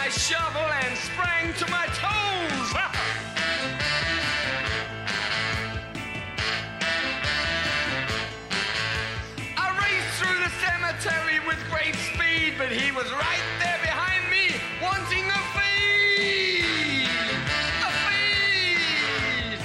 my shovel and sprang to my toes. I raced through the cemetery with great speed, but he was right there behind me, wanting a feed. A feed.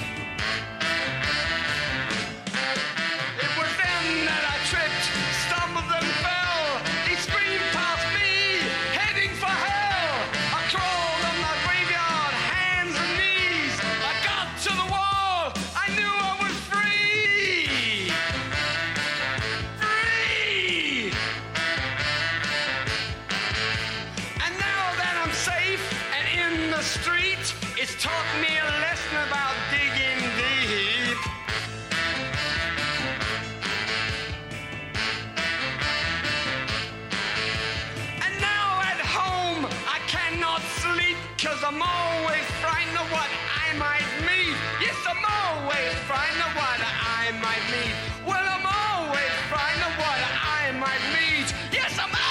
It was then that I tripped, stumbled and fell. He screamed past me, heading for hell. I crawled on my graveyard, hands and knees. I got to the wall, I knew I was free. Free! And now that I'm safe and in the street, it's taught me a lesson about digging deep. And now at home I cannot sleep, 'cause I'm always frightened of what I might meet. Yes, I'm always frightened of what I might meet. Well, I'm always frightened of what I might meet. Yes, I'm